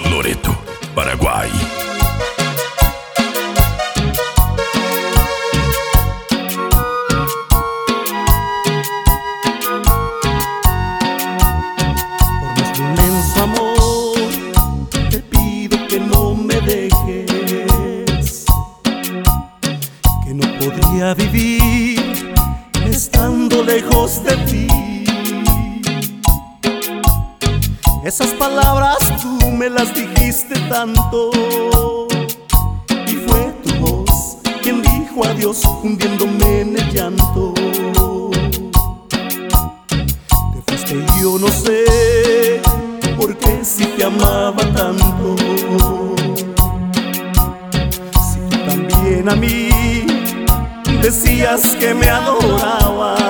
Loreto, Paraguay. Por nuestro inmenso amor, te pido que no me dejes, que no podría vivir estando lejos de ti. Esas palabras tú me las dijiste tanto, y fue tu voz quien dijo adiós hundiéndome en el llanto. Te fuiste y yo no sé por qué si te amaba tanto, si tú también a mí decías que me adorabas.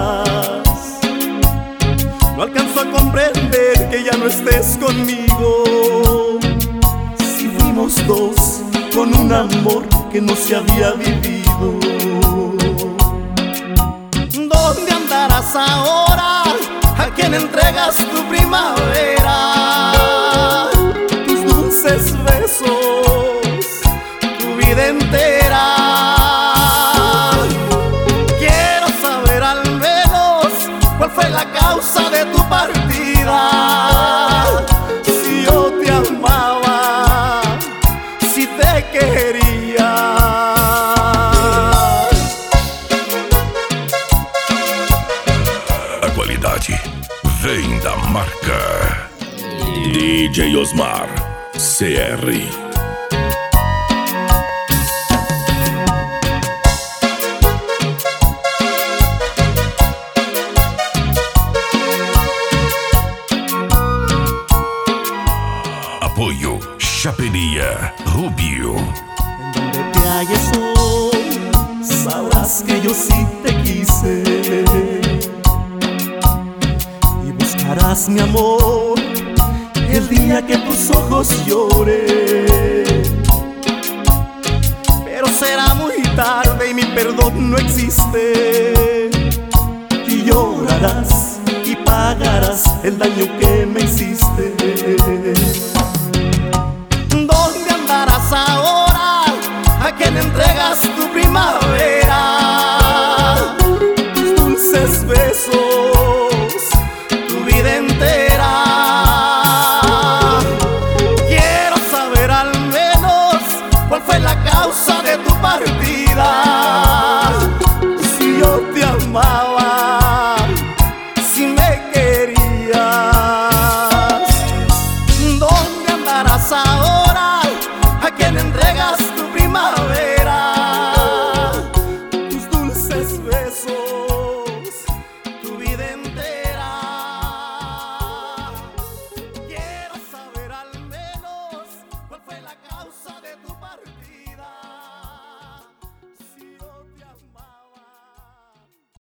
No alcanzo a comprender que ya no estés conmigo, si fuimos dos con un amor que no se había vivido. ¿Dónde andarás ahora? ¿A quién entregas tu primavera? Tus dulces besos, tu vida entera. Quiero saber al menos cuál fue la causa de tu partida. Si yo te amaba, si te quería. A qualidade vem da marca DJ Osmar CR. Apoio Chapelería Rubio. En donde te halles hoy, sabrás que yo sí te quise, y buscarás mi amor el día que tus ojos lloren. Pero será muy tarde y mi perdón no existe, y llorarás y pagarás el daño que me hiciste.